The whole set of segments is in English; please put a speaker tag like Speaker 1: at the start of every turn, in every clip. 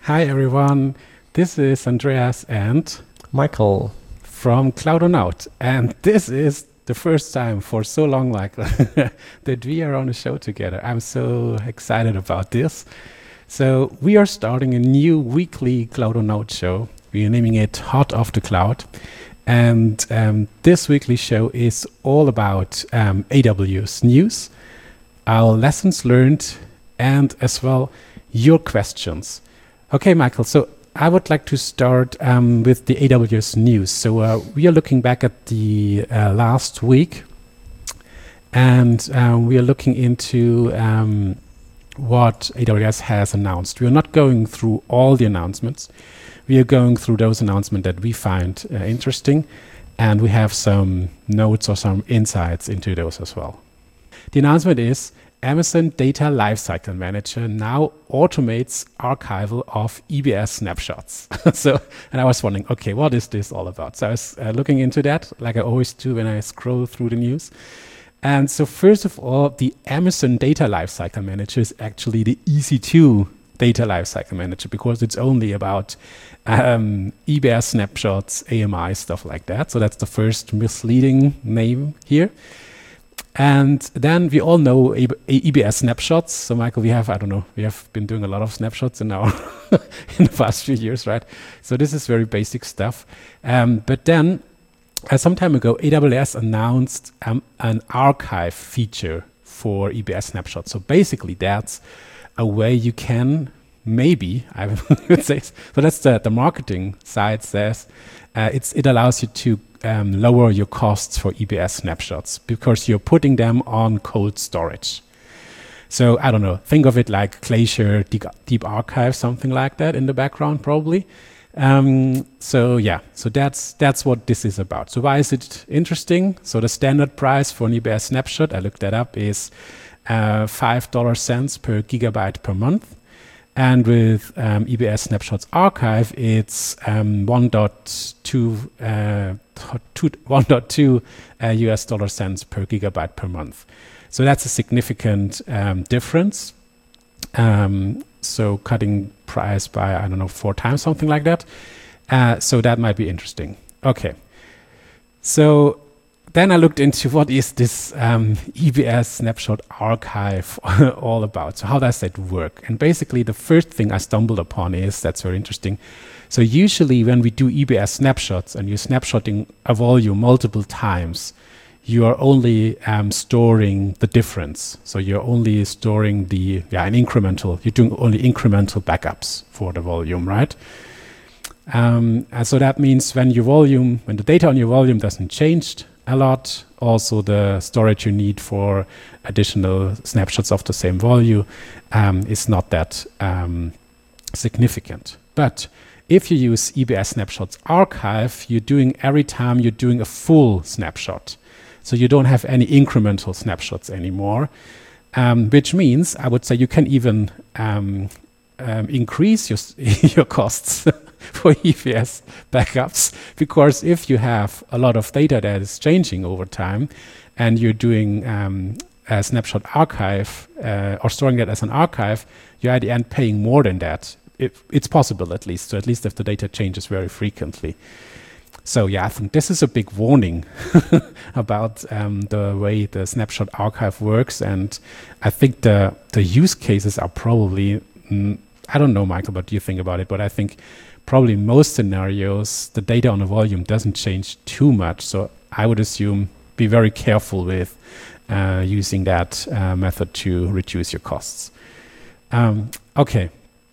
Speaker 1: Hi everyone, this is Andreas and
Speaker 2: Michael.
Speaker 1: from Cloudonaut, and this is the first time for so long, like that we are on a show together. I'm so excited about this. So we are starting a new weekly Cloudonaut show. We are naming it Hot Off the Cloud, and this weekly show is all about AWS news, our lessons learned, and as well your questions. Okay, Michael, so I would like to start with the AWS news. So we are looking back at the last week, and we are looking into what AWS has announced. We are not going through all the announcements. We are going through those announcements that we find interesting, and we have some notes or some insights into those as well. The announcement is Amazon Data Lifecycle Manager now automates archival of EBS snapshots. And I was wondering, okay, what is this all about? So I was looking into that, like I always do when I scroll through the news. And so first of all, the Amazon Data Lifecycle Manager is actually the EC2 Data Lifecycle Manager because it's only about EBS snapshots, AMI, stuff like that. So that's the first misleading name here. And then we all know EBS snapshots. So Michael, we have been doing a lot of snapshots in our in the past few years, right? So this is very basic stuff. But then some time ago, AWS announced an archive feature for EBS snapshots. So basically that's a way you can maybe, I would say, so that's the marketing side says, it allows you to lower your costs for EBS snapshots because you're putting them on cold storage. So I don't know, think of it like Glacier, Deep Archive, something like that in the background probably. So that's what this is about. So why is it interesting? So the standard price for an EBS snapshot, I looked that up, is $5 per gigabyte per month. And with EBS Snapshots Archive, it's 1.2 US dollar cents per gigabyte per month. So that's a significant difference. So cutting price by, 4 times, something like that. So that might be interesting. Okay. So then I looked into what is this EBS Snapshot Archive all about. So how does that work? And basically the first thing I stumbled upon is, that's very interesting. So usually when we do EBS snapshots and you're snapshotting a volume multiple times, you are only storing the difference. So you're only storing you're doing only incremental backups for the volume, right? And so that means when the data on your volume doesn't change a lot, also the storage you need for additional snapshots of the same volume is not that significant. But if you use EBS Snapshots Archive, every time you're doing a full snapshot. So you don't have any incremental snapshots anymore, which means I would say you can even increase your costs for EBS backups, because if you have a lot of data that is changing over time and you're doing a snapshot archive or storing that as an archive, you're at the end paying more than that. It's possible at least. So at least if the data changes very frequently. So yeah, I think this is a big warning about the way the snapshot archive works. And I think the use cases are probably, I don't know, Michael, what do you think about it? But I think probably in most scenarios, the data on a volume doesn't change too much. So I would assume be very careful with using that method to reduce your costs. Okay.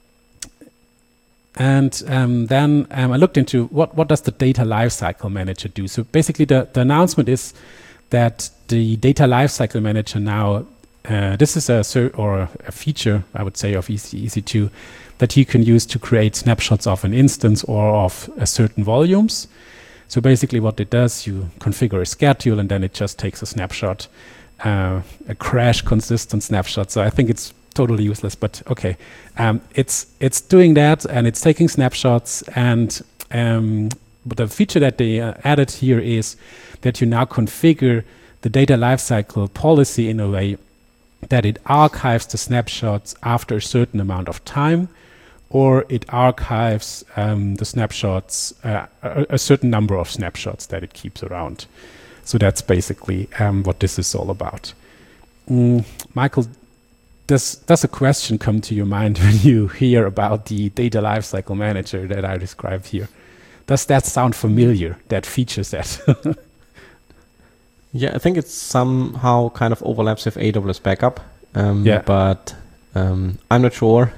Speaker 1: And then I looked into what does the Data Lifecycle Manager do. So basically the announcement is that the Data Lifecycle Manager now, this is a feature, I would say, of EC2 that you can use to create snapshots of an instance or of certain volumes. So basically what it does, you configure a schedule and then it just takes a snapshot, a crash consistent snapshot. So I think it's totally useless, but okay. It's doing that and it's taking snapshots, and but the feature that they added here is that you now configure the data lifecycle policy in a way that it archives the snapshots after a certain amount of time, or it archives the snapshots, a certain number of snapshots that it keeps around. So that's basically what this is all about. Michael, does a question come to your mind when you hear about the data lifecycle manager that I described here? Does that sound familiar, that feature set?
Speaker 2: Yeah, I think it somehow kind of overlaps with AWS Backup, but I'm not sure.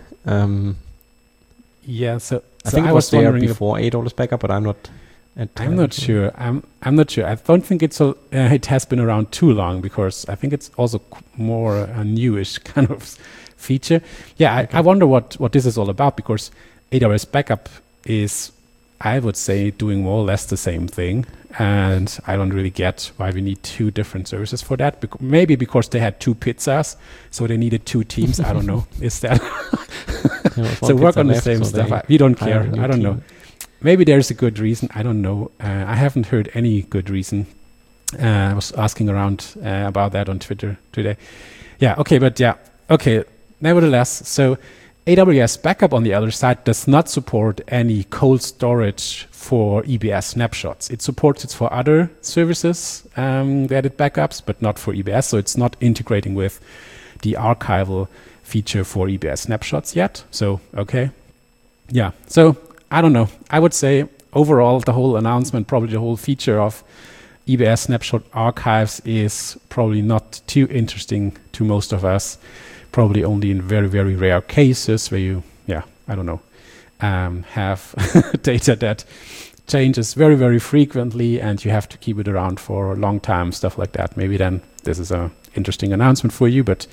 Speaker 1: Yeah, so
Speaker 2: I think it was there before AWS Backup, but I'm not.
Speaker 1: I'm not sure. I'm not sure. I don't think it has been around too long, because I think it's also more a newish kind of feature. Yeah, okay. I wonder what this is all about, because AWS Backup is, I would say, doing more or less the same thing, and I don't really get why we need two different services for that. Maybe because they had two pizzas, so they needed two teams. I don't know. Is that so? Work on the same stuff. We don't care. I don't know. Maybe there's a good reason. I don't know. I haven't heard any good reason. I was asking around about that on Twitter today. Yeah. Okay. But yeah. Okay. Nevertheless, so AWS Backup, on the other side, does not support any cold storage for EBS snapshots. It supports it for other services that it backups, but not for EBS. So it's not integrating with the archival feature for EBS snapshots yet. So, okay. Yeah. So I don't know. I would say overall, the whole announcement, probably the whole feature of EBS snapshot archives is probably not too interesting to most of us. Probably only in very, very rare cases where you, I don't know, have data that changes very, very frequently and you have to keep it around for a long time, stuff like that. Maybe then this is an interesting announcement for you. But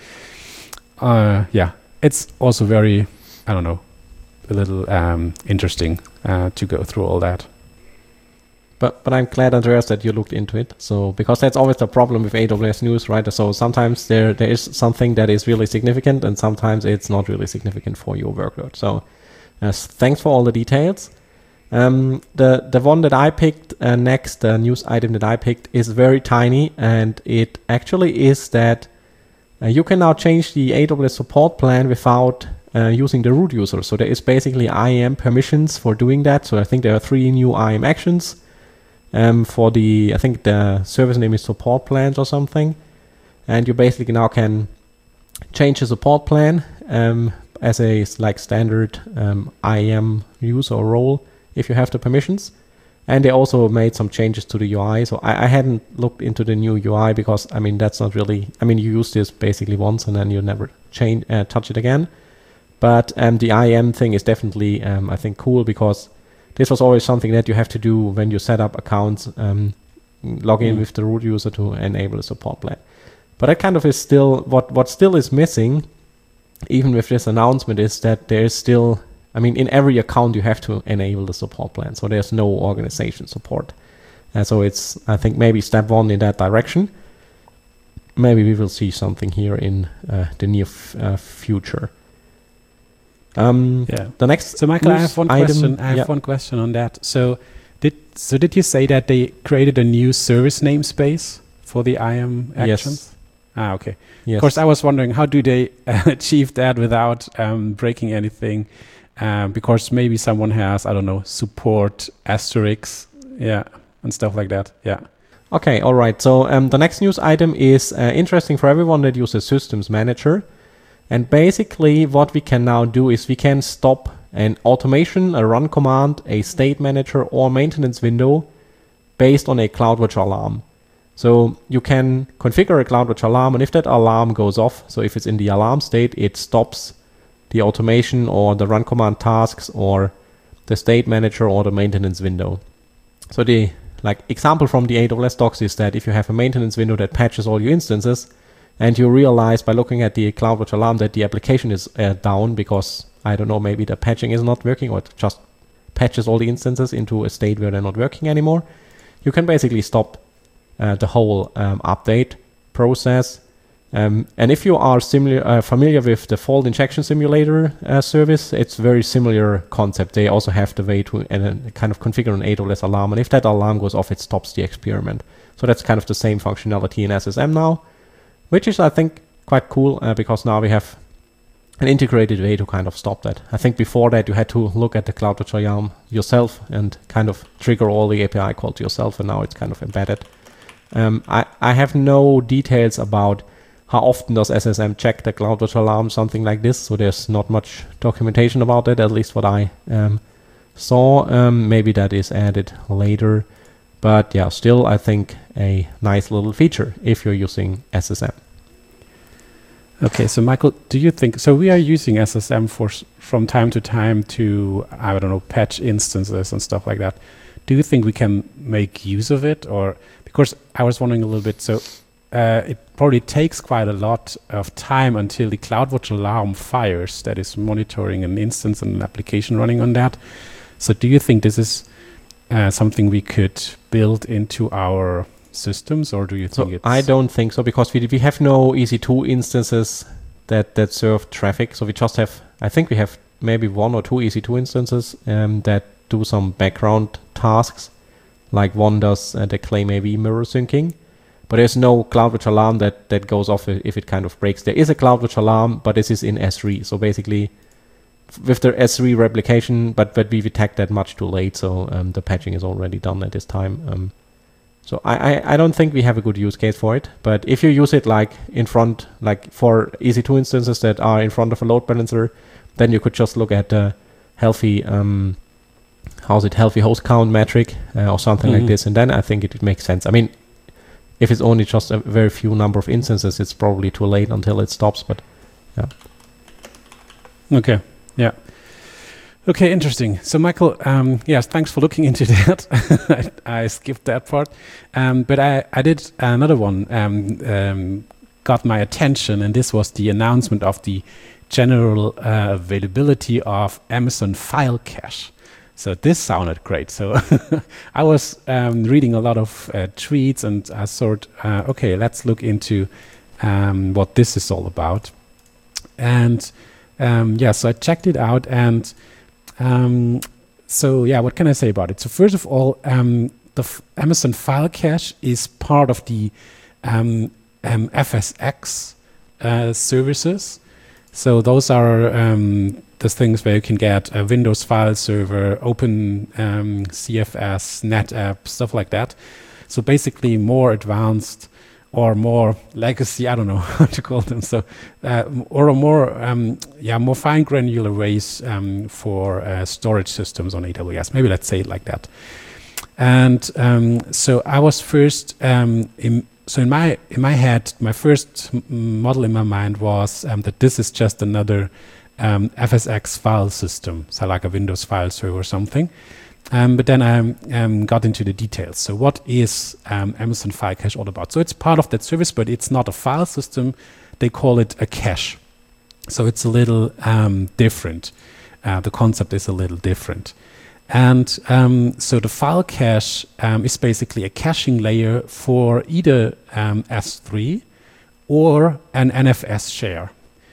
Speaker 1: it's also very, I don't know, a little interesting to go through all that.
Speaker 2: But I'm glad, Andreas, that you looked into it. So because that's always the problem with AWS News, right? So sometimes there is something that is really significant, and sometimes it's not really significant for your workload. So thanks for all the details. The one that I picked next, the news item that I picked, is very tiny, and it actually is that you can now change the AWS support plan without using the root user. So there is basically IAM permissions for doing that. So I think there are 3 new IAM actions. For I think the service name is support plans or something. And you basically now can change the support plan as a standard IAM user role if you have the permissions. And they also made some changes to the UI. So I hadn't looked into the new UI because, that's not really, you use this basically once and then you never touch it again. But the IAM thing is definitely, I think, cool, because this was always something that you have to do when you set up accounts, log in with the root user to enable the support plan. But that kind of is still, what still is missing, even with this announcement, is that there is still, in every account you have to enable the support plan. So there's no organization support. So it's, I think, maybe step 1 in that direction. Maybe we will see something here in the near future. The next.
Speaker 1: So Michael, I have one question. I have one question on that. So did you say that they created a new service namespace for the IAM actions? Yes. Okay. Yes. Of course, I was wondering, how do they achieve that without breaking anything? Because maybe someone has, I don't know, support asterisk, and stuff like that. Yeah.
Speaker 2: Okay. All right. So the next news item is interesting for everyone that uses Systems Manager. And basically what we can now do is we can stop an automation, a run command, a state manager, or maintenance window based on a CloudWatch alarm. So you can configure a CloudWatch alarm, and if that alarm goes off, so if it's in the alarm state, it stops the automation or the run command tasks or the state manager or the maintenance window. So the example from the AWS docs is that if you have a maintenance window that patches all your instances, and you realize by looking at the CloudWatch alarm that the application is down because, I don't know, maybe the patching is not working, or it just patches all the instances into a state where they're not working anymore, you can basically stop the whole update process. And if you are familiar with the Fault Injection Simulator service, it's very similar concept. They also have the way to kind of configure an AWS alarm, and if that alarm goes off, it stops the experiment. So that's kind of the same functionality in SSM now, which is, I think, quite cool because now we have an integrated way to kind of stop that. I think before that you had to look at the CloudWatcher YARN yourself and kind of trigger all the API calls yourself, and now it's kind of embedded. I have no details about how often does SSM check the CloudWatcher alarm, something like this, so there's not much documentation about it, at least what I saw. Maybe that is added later, but yeah, still I think a nice little feature if you're using SSM.
Speaker 1: Okay, so Michael, do you think, so we are using SSM from time to time to, I don't know, patch instances and stuff like that. Do you think we can make use of it? Or, because I was wondering a little bit, so it probably takes quite a lot of time until the CloudWatch alarm fires, that is monitoring an instance and an application running on that. So do you think this is something we could build into our systems, or do you think it's...
Speaker 2: I don't think so, because we have no EC2 instances that serve traffic. So we just have, I think we have maybe 1 or 2 EC2 instances that do some background tasks, like one does the Claim AV mirror syncing, but there's no CloudWatch alarm that goes off if it kind of breaks. There is a CloudWatch alarm, but this is in S3. So basically with the S3 replication, but we detect that much too late. So the patching is already done at this time. So I don't think we have a good use case for it, but if you use it like in front, like for EC2 instances that are in front of a load balancer, then you could just look at the healthy, healthy host count metric or something like this, and then I think it makes sense. I mean, if it's only just a very few number of instances, it's probably too late until it stops, but yeah.
Speaker 1: Okay, yeah. Okay, interesting. So Michael, yes, thanks for looking into that. I skipped that part, but I did another one, got my attention, and this was the announcement of the general availability of Amazon File Cache. So this sounded great. So I was reading a lot of tweets, and I thought, okay, let's look into what this is all about. And yeah, so I checked it out, and so yeah, what can I say about it? So first of all, the Amazon File Cache is part of the FSX services. So those are the things where you can get a Windows file server, Open CFS, NetApp, stuff like that. So basically more advanced or more legacy, I don't know how to call them. So, or a more, more fine granular ways for storage systems on AWS. Maybe let's say it like that. And so I was first, in my head, my first model in my mind was that this is just another FSX file system, so like a Windows file server or something. But then I got into the details. So what is Amazon File Cache all about? So it's part of that service, but it's not a file system. They call it a cache. So it's a little different. The concept is a little different. And so the file cache is basically a caching layer for either S3 or an NFS share.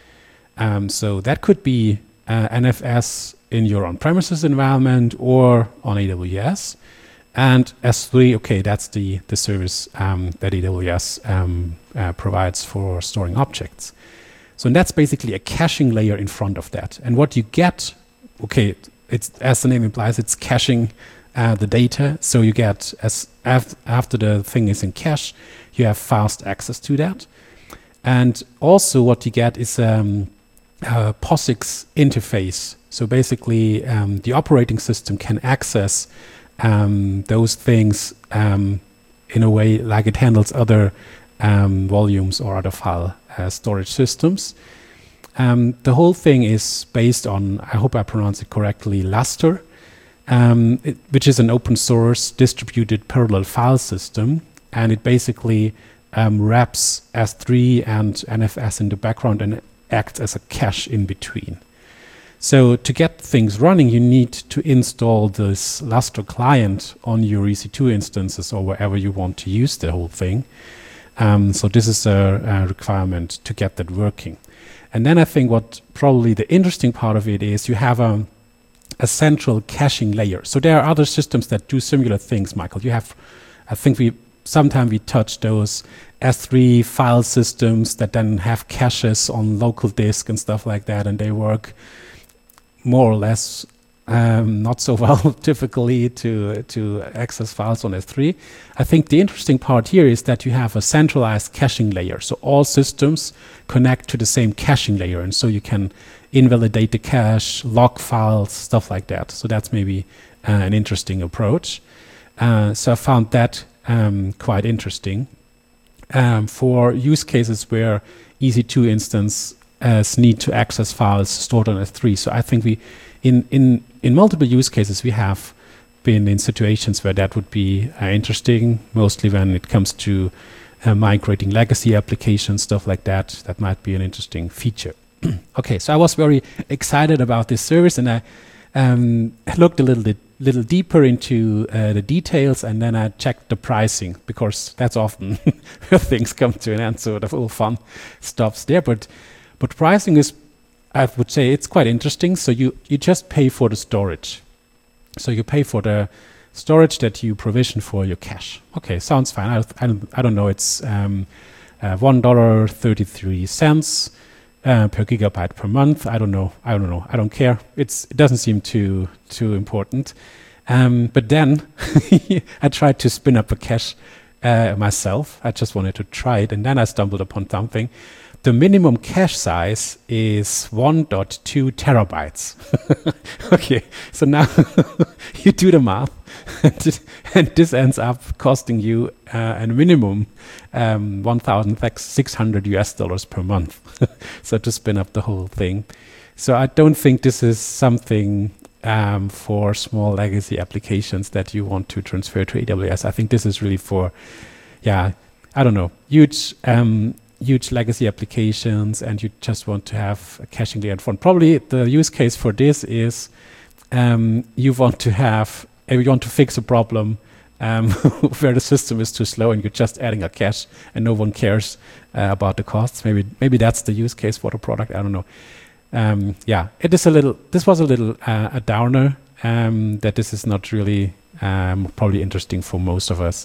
Speaker 1: So that could be NFS in your on-premises environment or on AWS. And S3, okay, that's the service that AWS provides for storing objects. So that's basically a caching layer in front of that. And what you get, okay, it's, as the name implies, it's caching the data. So you get, after the thing is in cache, you have fast access to that. And also what you get is a POSIX interface. So basically, the operating system can access those things in a way like it handles other volumes or other file storage systems. The whole thing is based on, I hope I pronounce it correctly, Lustre, which is an open source distributed parallel file system. And it basically wraps S3 and NFS in the background and acts as a cache in between. So to get things running, you need to install this Lustre client on your EC2 instances or wherever you want to use the whole thing. So this is a requirement to get that working. And then I think what probably the interesting part of it is you have a central caching layer. So there are other systems that do similar things, Michael. You have, I think sometimes we touch those S3 file systems that then have caches on local disk and stuff like that, and they work more or less not so well typically to access files on S3. I think the interesting part here is that you have a centralized caching layer. So all systems connect to the same caching layer, and so you can invalidate the cache, log files, stuff like that. So that's maybe an interesting approach. So I found that quite interesting for use cases where EC2 instances need to access files stored on S3. So I think we in multiple use cases, we have been in situations where that would be interesting, mostly when it comes to migrating legacy applications, stuff like that. That might be an interesting feature. Okay, so I was very excited about this service, and I looked a little deeper into the details, and then I checked the pricing, because that's often where things come to an end, so the whole fun stops there. But pricing is, I would say, it's quite interesting. So you just pay for the storage. So you pay for the storage that you provision for your cache. Okay, sounds fine. I don't know. It's $1.33 per gigabyte per month. I don't know. I don't care. It doesn't seem too important. But then I tried to spin up a cache myself. I just wanted to try it, and then I stumbled upon something. The minimum cache size is 1.2 terabytes. Okay, so now you do the math, and this ends up costing you a minimum $1,600 per month. So to spin up the whole thing. So I don't think this is something for small legacy applications that you want to transfer to AWS. I think this is really for, I don't know, huge legacy applications, and you just want to have a caching layer in front. Probably the use case for this is you want to fix a problem where the system is too slow, and you're just adding a cache, and no one cares about the costs. Maybe that's the use case for the product. I don't know. It is this was a little a downer, that this is not really probably interesting for most of us.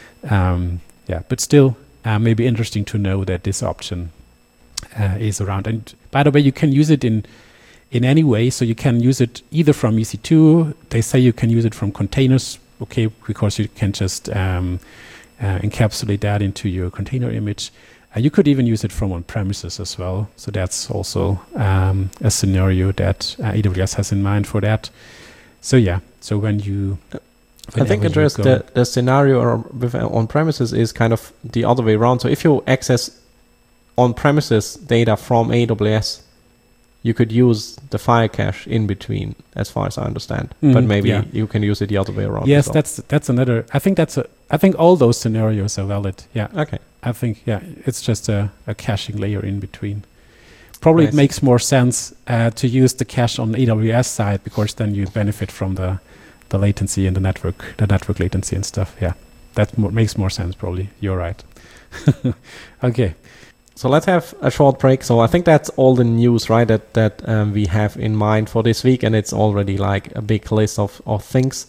Speaker 1: But still, maybe interesting to know that this option is around. And by the way, you can use it in any way. So you can use it either from EC2. They say you can use it from containers, okay, because you can just encapsulate that into your container image. You could even use it from on-premises as well. So that's also a scenario that AWS has in mind for that. So so when you...
Speaker 2: I think, Andreas, the scenario with on-premises is kind of the other way around. So if you access on-premises data from AWS, you could use the file cache in between, as far as I understand. But maybe you can use it the other way around.
Speaker 1: Yes, well. that's another. I think all those scenarios are valid. Yeah.
Speaker 2: Okay.
Speaker 1: I think it's just a caching layer in between. Probably it makes more sense to use the cache on AWS side, because then you benefit from the latency and the network latency and stuff. Yeah, that makes more sense probably. You're right. Okay.
Speaker 2: So let's have a short break. So I think that's all the news, right, that we have in mind for this week, and it's already like a big list of things.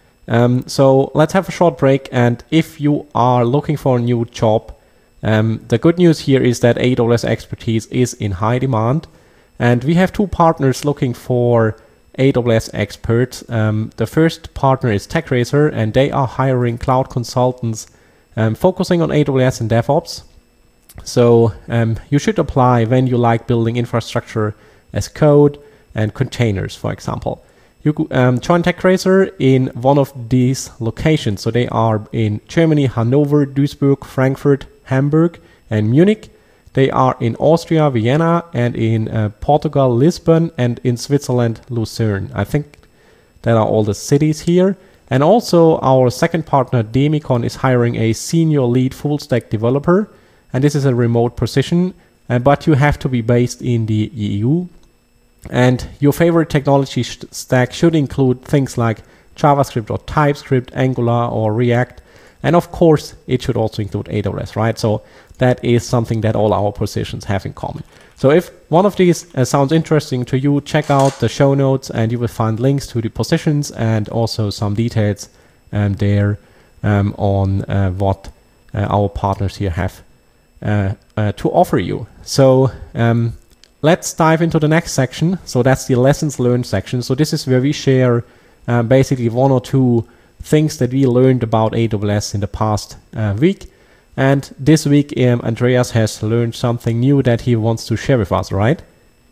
Speaker 2: So let's have a short break, and if you are looking for a new job, the good news here is that AWS expertise is in high demand, and we have two partners looking for AWS experts. The first partner is TechRaiser, and they are hiring cloud consultants focusing on AWS and DevOps. So you should apply when you like building infrastructure as code and containers, for example. You join TechRaiser in one of these locations. So they are in Germany, Hanover, Duisburg, Frankfurt, Hamburg, and Munich. They are in Austria, Vienna, and in Portugal, Lisbon, and in Switzerland, Lucerne. I think that are all the cities here. And also our second partner, Demicon, is hiring a senior lead full stack developer. And this is a remote position, but you have to be based in the EU. And your favorite technology stack should include things like JavaScript or TypeScript, Angular or React. And of course, it should also include AWS, right? So that is something that all our positions have in common. So if one of these sounds interesting to you, check out the show notes, and you will find links to the positions and also some details there on what our partners here have to offer you. So let's dive into the next section. So that's the lessons learned section. So this is where we share basically 1 or 2 things that we learned about AWS in the past week. And this week, Andreas has learned something new that he wants to share with us, right?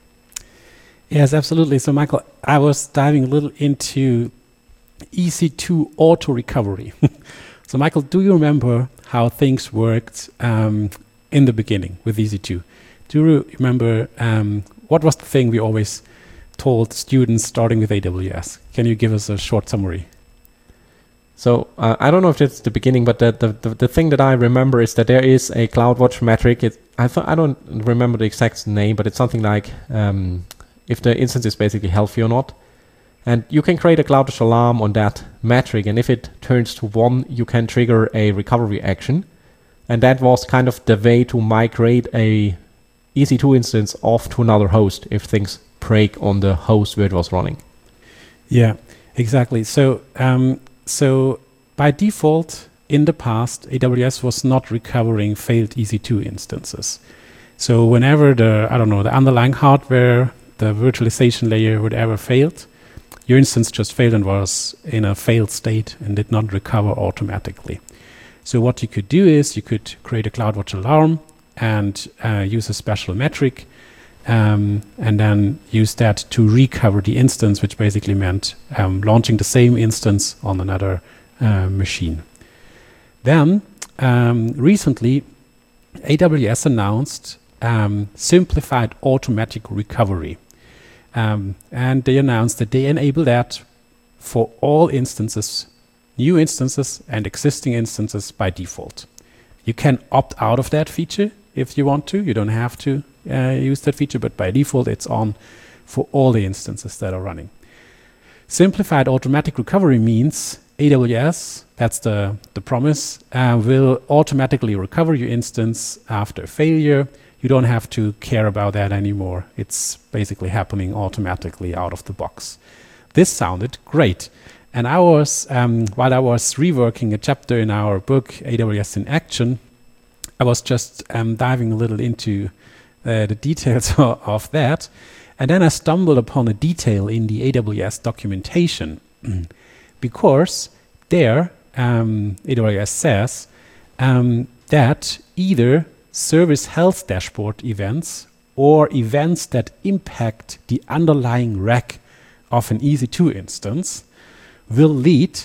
Speaker 1: Yes, absolutely. So, Michael, I was diving a little into EC2 auto recovery. So, Michael, do you remember how things worked in the beginning with EC2? Do you remember what was the thing we always told students starting with AWS? Can you give us a short summary?
Speaker 2: So I don't know if it's the beginning, but the thing that I remember is that there is a CloudWatch metric. I don't remember the exact name, but it's something like if the instance is basically healthy or not. And you can create a CloudWatch alarm on that metric, and if it turns to 1, you can trigger a recovery action. And that was kind of the way to migrate a EC2 instance off to another host if things break on the host where it was running.
Speaker 1: Yeah, exactly. So by default, in the past, AWS was not recovering failed EC2 instances. So whenever the underlying hardware, the virtualization layer, whatever failed, your instance just failed and was in a failed state and did not recover automatically. So what you could do is you could create a CloudWatch alarm and use a special metric and then use that to recover the instance, which basically meant launching the same instance on another machine. Then recently, AWS announced simplified automatic recovery. And they announced that they enable that for all instances, new instances and existing instances by default. You can opt out of that feature if you want to. You don't have to use that feature, but by default it's on for all the instances that are running. Simplified automatic recovery means AWS, that's the promise, will automatically recover your instance after failure. You don't have to care about that anymore. It's basically happening automatically out of the box. This sounded great. And I was, while I was reworking a chapter in our book, AWS in Action, I was just diving a little into the details of that. And then I stumbled upon a detail in the AWS documentation. Because there, AWS says that either service health dashboard events or events that impact the underlying rack of an EC2 instance will lead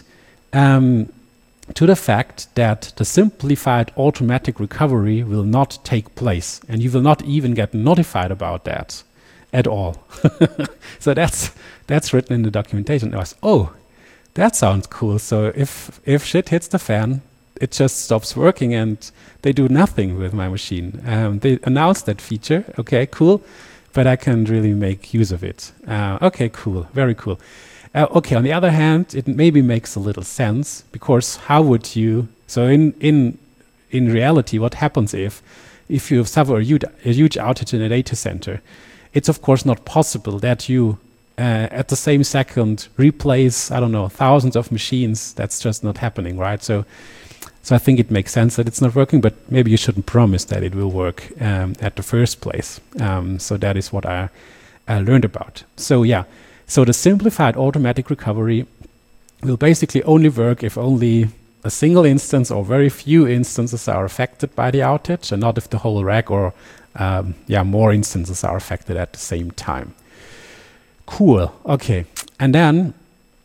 Speaker 1: to the fact that the simplified automatic recovery will not take place, and you will not even get notified about that at all. So that's written in the documentation. I was, that sounds cool. So if shit hits the fan, it just stops working and they do nothing with my machine. They announced that feature. Okay, cool. But I can really make use of it. Okay, cool. Very cool. Okay, on the other hand, it maybe makes a little sense, because how would you... So in reality, what happens if you suffer a huge outage in a data center? It's of course not possible that you at the same second replace, thousands of machines. That's just not happening, right? So I think it makes sense that it's not working, but maybe you shouldn't promise that it will work at the first place. So that is what I learned about. So yeah, so the simplified automatic recovery will basically only work if only a single instance or very few instances are affected by the outage, and not if the whole rack or more instances are affected at the same time. Cool. Okay. And then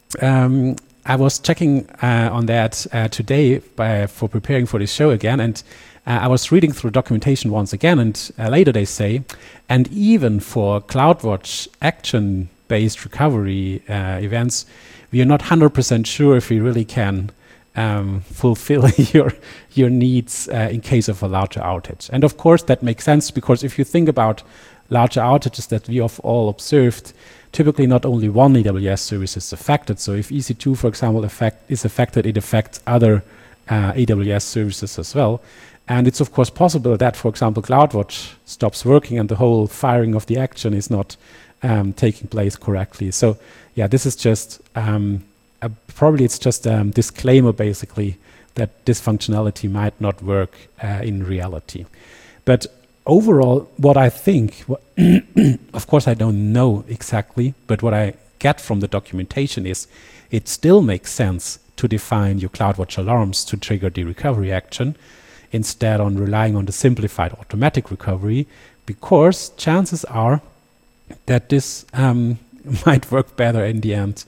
Speaker 1: I was checking on that today for preparing for this show again, and I was reading through documentation once again, and later they say, and even for CloudWatch action-based recovery events, we are not 100% sure if we really can fulfill your needs in case of a larger outage. And of course that makes sense, because if you think about larger outages that we have all observed, typically not only one AWS service is affected. So if EC2, for example, is affected, it affects other AWS services as well. And it's of course possible that, for example, CloudWatch stops working and the whole firing of the action is not taking place correctly. So yeah, this is just probably it's just a disclaimer basically that this functionality might not work in reality. But overall, what I think, of course, I don't know exactly, but what I get from the documentation is it still makes sense to define your CloudWatch alarms to trigger the recovery action instead on relying on the simplified automatic recovery, because chances are that this might work better in the end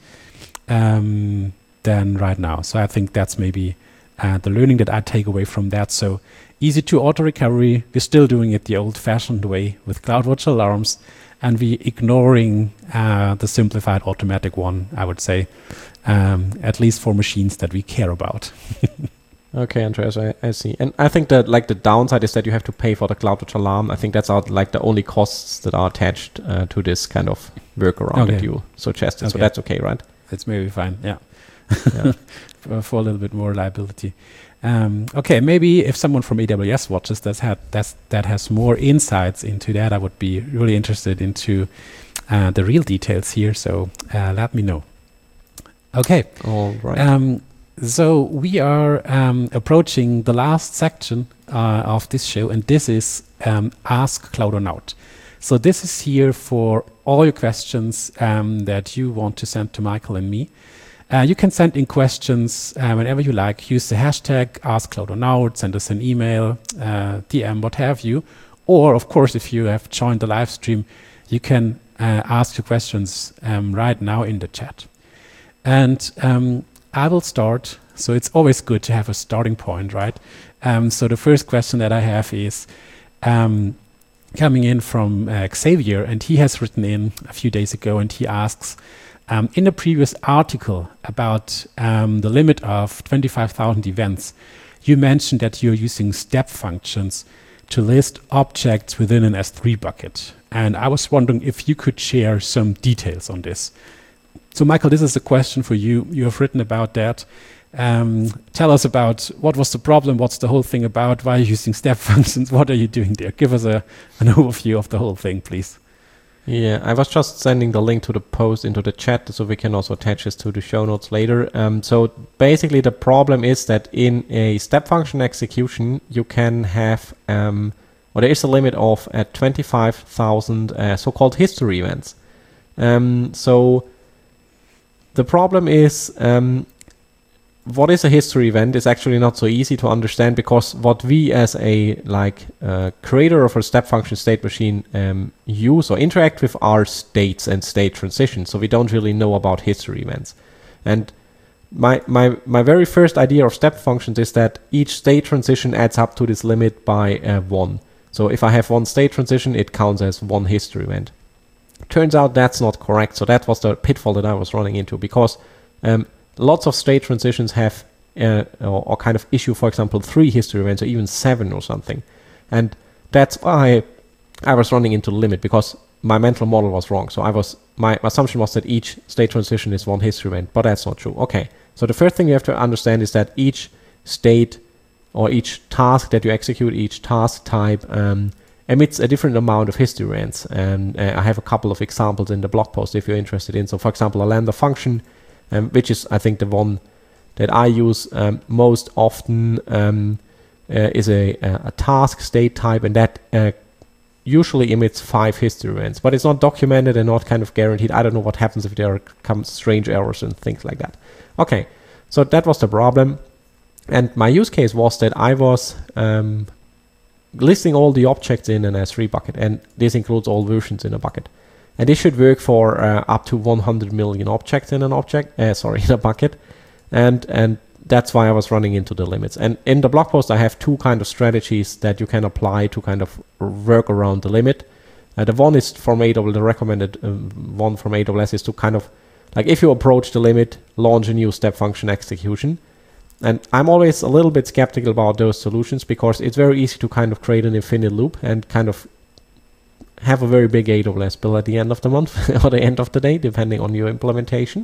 Speaker 1: than right now. So I think that's maybe the learning that I take away from that. So easy to auto recovery. We're still doing it the old-fashioned way with CloudWatch alarms, and we ignoring the simplified automatic one, I would say, at least for machines that we care about.
Speaker 2: Okay, Andreas, I see. And I think that like the downside is that you have to pay for the CloudWatch alarm. I think that's like the only costs that are attached to this kind of workaround that you suggested. Okay. So that's okay, right?
Speaker 1: That's maybe fine, yeah. for a little bit more liability. Okay, maybe if someone from AWS watches that has more insights into that, I would be really interested into the real details here. So let me know. Okay.
Speaker 2: All right.
Speaker 1: So we are approaching the last section of this show, and this is Ask Cloudonaut. So this is here for all your questions that you want to send to Michael and me. You can send in questions whenever you like. Use the hashtag AskCloudonaut, send us an email, DM, what have you. Or, of course, if you have joined the live stream, you can ask your questions right now in the chat. And I will start. So it's always good to have a starting point, right? So the first question that I have is coming in from Xavier, and he has written in a few days ago, and he asks, in a previous article about the limit of 25,000 events, you mentioned that you're using step functions to list objects within an S3 bucket. And I was wondering if you could share some details on this. So, Michael, this is a question for you. You have written about that. Tell us about what was the problem, what's the whole thing about, why are you using step functions, what are you doing there? Give us an overview of the whole thing, please.
Speaker 2: Yeah, I was just sending the link to the post into the chat so we can also attach this to the show notes later. So basically the problem is that in a step function execution, you can have, there is a limit of 25,000 so-called history events. So the problem is, what is a history event is actually not so easy to understand, because what we as a creator of a step function state machine use or interact with are states and state transitions. So we don't really know about history events. And my very first idea of step functions is that each state transition adds up to this limit by 1. So if I have one state transition, it counts as one history event. Turns out that's not correct. So that was the pitfall that I was running into, because lots of state transitions have or kind of issue, for example, 3 history events or even 7 or something. And that's why I was running into the limit, because my mental model was wrong. So my assumption was that each state transition is one history event, but that's not true. Okay, so the first thing you have to understand is that each state or each task that you execute, each task type emits a different amount of history events. And I have a couple of examples in the blog post if you're interested in. So for example, a lambda function, which is, I think, the one that I use most often, is a task state type, and that usually emits 5 history events, but it's not documented and not kind of guaranteed. I don't know what happens if there come strange errors and things like that. Okay, so that was the problem. And my use case was that I was listing all the objects in an S3 bucket, and this includes all versions in a bucket. And this should work for up to 100 million objects in an in a bucket. And that's why I was running into the limits. And in the blog post, I have 2 kind of strategies that you can apply to kind of work around the limit. The one is from AWS, the recommended one from AWS is to kind of, like, if you approach the limit, launch a new step function execution. And I'm always a little bit skeptical about those solutions, because it's very easy to kind of create an infinite loop and kind of have a very big AWS bill at the end of the month or the end of the day, depending on your implementation.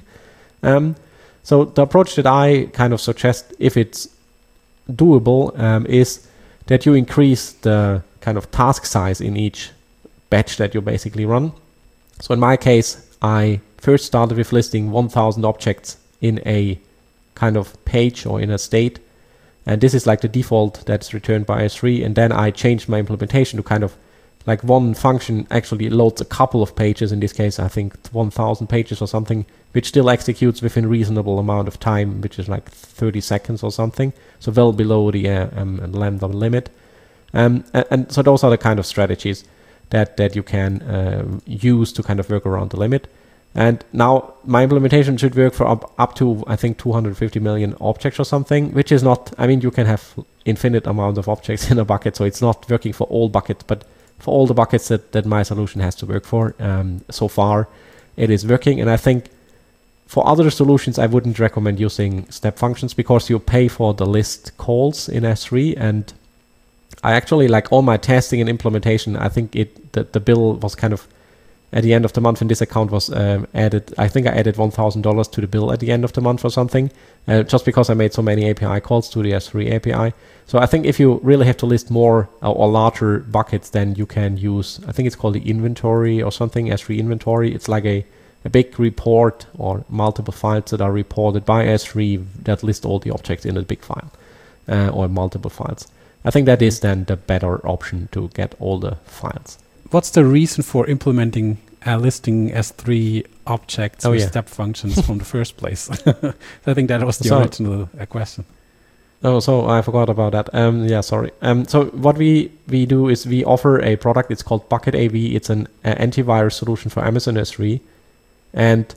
Speaker 2: So the approach that I kind of suggest, if it's doable, is that you increase the kind of task size in each batch that you basically run. So in my case, I first started with listing 1,000 objects in a kind of page or in a state. And this is like the default that's returned by S3. And then I changed my implementation to kind of like one function actually loads a couple of pages. In this case, I think 1,000 pages or something, which still executes within reasonable amount of time, which is like 30 seconds or something. So well below the lambda limit. And so those are the kind of strategies that you can use to kind of work around the limit. And now my implementation should work for up to, I think, 250 million objects or something, which is not, I mean, you can have infinite amount of objects in a bucket, so it's not working for all buckets, but for all the buckets that my solution has to work for, so far it is working. And I think for other solutions, I wouldn't recommend using step functions because you pay for the list calls in S3. And I actually, like all my testing and implementation, I think the bill was kind of, at the end of the month when this account was added, I think I added $1,000 to the bill at the end of the month or something, just because I made so many API calls to the S3 API. So I think if you really have to list more or larger buckets, then you can use, I think it's called the inventory or something, S3 inventory. It's like a big report or multiple files that are reported by S3 that list all the objects in a big file or multiple files. I think that is then the better option to get all the files.
Speaker 1: What's the reason for implementing listing S3 objects with step functions from the first place? So I think that was the original question.
Speaker 2: Oh, so I forgot about that. Yeah, sorry. So what we do is we offer a product. It's called Bucket AV. It's an antivirus solution for Amazon S3. And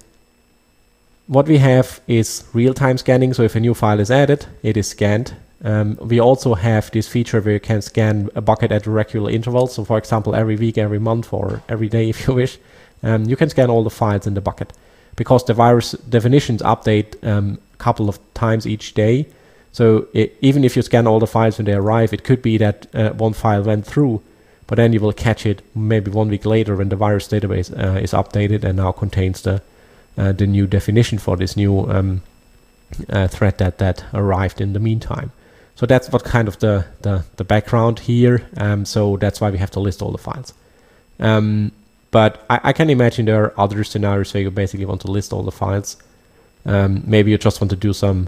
Speaker 2: what we have is real-time scanning. So if a new file is added, it is scanned. We also have this feature where you can scan a bucket at regular intervals. So for example, every week, every month, or every day if you wish, you can scan all the files in the bucket because the virus definitions update a couple of times each day. So even if you scan all the files when they arrive, it could be that one file went through, but then you will catch it maybe 1 week later when the virus database is updated and now contains the new definition for this new thread that arrived in the meantime. So that's what kind of the background here. So that's why we have to list all the files. But I can imagine there are other scenarios where you basically want to list all the files. Maybe you just want to do some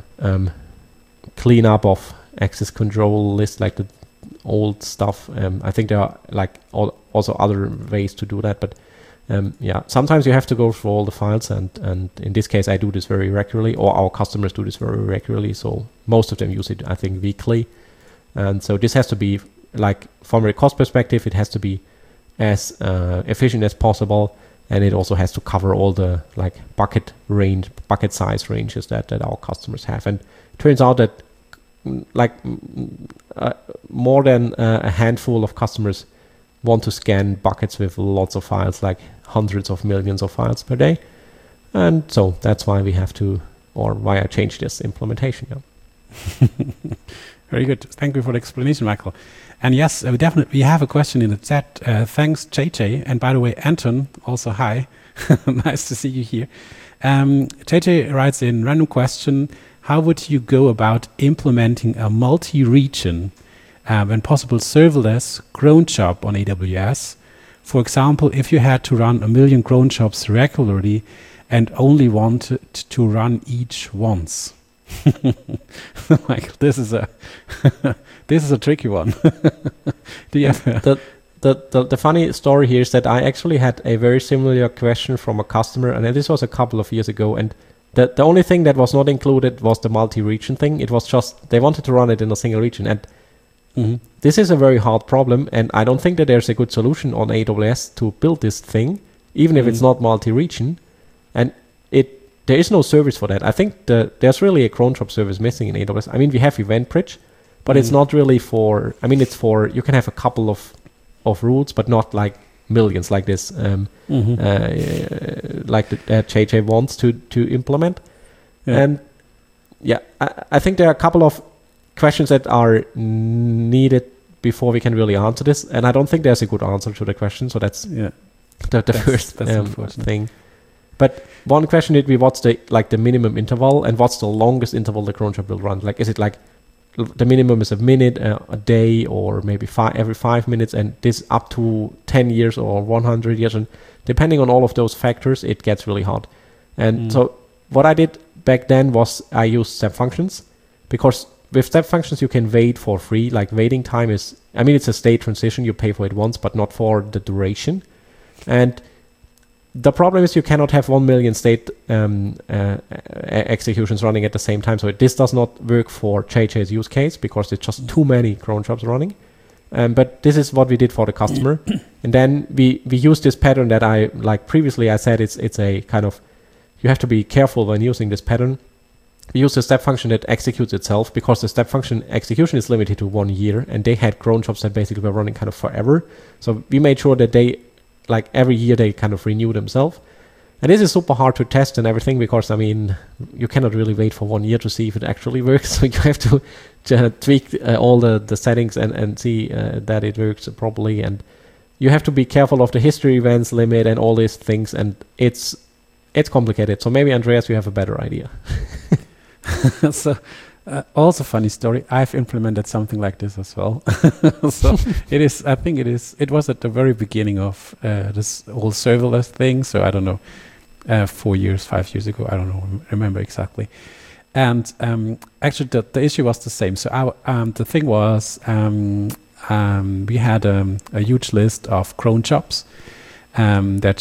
Speaker 2: cleanup of access control list, like the old stuff. I think there are like also other ways to do that. But yeah, sometimes you have to go through all the files, and in this case I do this very regularly, or our customers do this very regularly, so most of them use it, I think, weekly. And so this has to be, like, from a cost perspective, it has to be as efficient as possible, and it also has to cover all the like bucket size ranges that our customers have. And it turns out that like more than a handful of customers want to scan buckets with lots of files, like hundreds of millions of files per day. And so that's why we have to, or why I changed this implementation. Yeah.
Speaker 1: Very good. Thank you for the explanation, Michael. And yes, we have a question in the chat. Thanks, JJ. And by the way, Anton, also hi. Nice to see you here. JJ writes in, random question, how would you go about implementing a multi-region when possible serverless cron job on AWS? For example, if you had to run 1 million cron jobs regularly and only wanted to run each once. Michael, this is a tricky one. Do you have
Speaker 2: the funny story here is that I actually had a very similar question from a customer, and this was a couple of years ago, and the only thing that was not included was the multi-region thing. It was just they wanted to run it in a single region, and this is a very hard problem, and I don't think that there's a good solution on AWS to build this thing, even if it's not multi-region. And there is no service for that. I think there's really a cron job service missing in AWS. I mean, we have EventBridge, but it's not really for, I mean, it's for, you can have a couple of routes, but not like millions like this, like that JJ wants to implement. Yeah. And yeah, I think there are a couple of questions that are needed before we can really answer this. And I don't think there's a good answer to the question. So that's the first thing. But one question would be, what's the minimum interval, and what's the longest interval the cron job will run? Like, is it like the minimum is a minute, a day, or maybe every 5 minutes, and this up to 10 years or 100 years? And depending on all of those factors, it gets really hard. And so what I did back then was I used step functions, because with step functions, you can wait for free. Like waiting time is, I mean, it's a state transition. You pay for it once, but not for the duration. And the problem is you cannot have 1 million state executions running at the same time. So this does not work for JJ's use case because it's just too many cron jobs running. But this is what we did for the customer. And then we use this pattern that I, like previously I said, it's a kind of, you have to be careful when using this pattern. We use a step function that executes itself because the step function execution is limited to 1 year, and they had cron jobs that basically were running kind of forever. So we made sure that they, like every year, they kind of renew themselves. And this is super hard to test and everything because, I mean, you cannot really wait for 1 year to see if it actually works. So you have to tweak all the settings and see that it works properly. And you have to be careful of the history events limit and all these things. And it's complicated. So maybe, Andreas, you have a better idea.
Speaker 1: So, also funny story. I've implemented something like this as well. So it is. I think it is. It was at the very beginning of this whole serverless thing. So I don't know, 4 years, 5 years ago. I don't know. Remember exactly. And actually, the issue was the same. So the thing was, we had a huge list of cron jobs that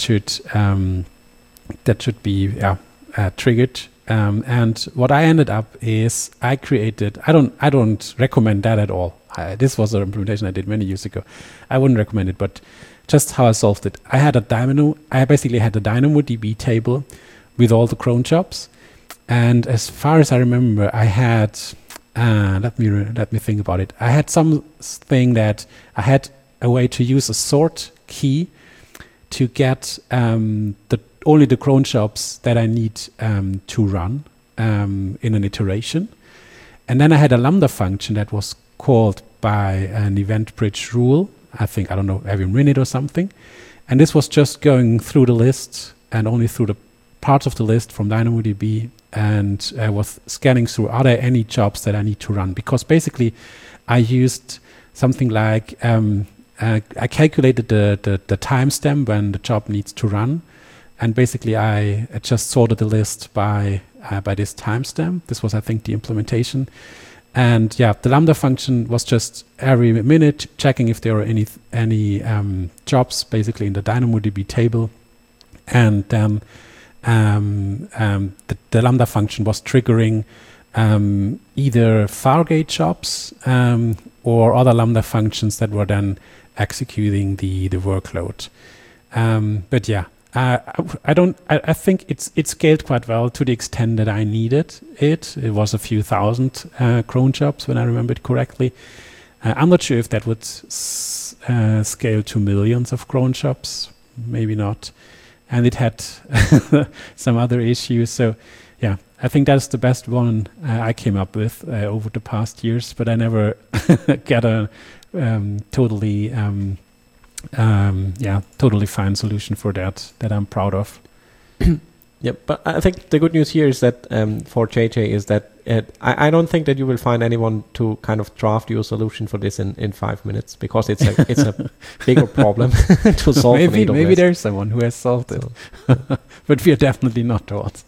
Speaker 1: should be triggered. And what I ended up is I created. I don't recommend that at all. This was an implementation I did many years ago. I wouldn't recommend it, but just how I solved it. I basically had a DynamoDB table with all the cron jobs, and as far as I remember, I had. Let me think about it. I had something that I had a way to use a sort key to get only the cron jobs that I need to run in an iteration. And then I had a Lambda function that was called by an event bridge rule, I think, I don't know, every minute or something. And this was just going through the list and only through the parts of the list from DynamoDB and was scanning through, are there any jobs that I need to run? Because basically I used something like, I calculated the timestamp when the job needs to run. And basically, I just sorted the list by this timestamp. This was, I think, the implementation. And yeah, the Lambda function was just every minute checking if there are any jobs basically in the DynamoDB table. And then the Lambda function was triggering either Fargate jobs or other Lambda functions that were then executing the workload. But yeah. I think it scaled quite well to the extent that I needed it. It was a few thousand cron jobs when I remember it correctly. I'm not sure if that would scale to millions of cron jobs. Maybe not. And it had some other issues. So yeah, I think that's the best one I came up with over the past years. But I never got a totally fine solution for that I'm proud of.
Speaker 2: Yeah, but I think the good news here is that for JJ is that I don't think that you will find anyone to kind of draft your solution for this in 5 minutes because it's a bigger problem to solve.
Speaker 1: Maybe there's someone who has solved it, but we are definitely not the ones.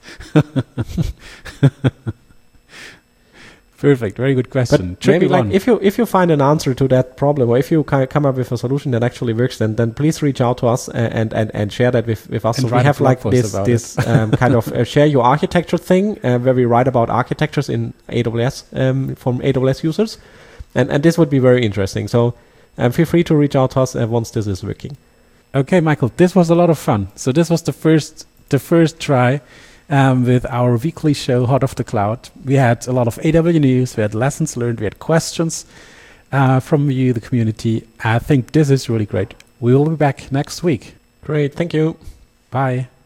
Speaker 1: Perfect. Very good question.
Speaker 2: But maybe like if you find an answer to that problem, or if you come up with a solution that actually works, then please reach out to us and share that with us.
Speaker 1: And
Speaker 2: so we have like this kind of share your architecture thing where we write about architectures in AWS from AWS users, and this would be very interesting. So feel free to reach out to us once this is working.
Speaker 1: Okay, Michael, this was a lot of fun. So this was the first try. With our weekly show, Hot Off the Cloud. We had a lot of AW news, we had lessons learned, we had questions from you, the community. I think this is really great. We will be back next week.
Speaker 2: Great, thank you.
Speaker 1: Bye.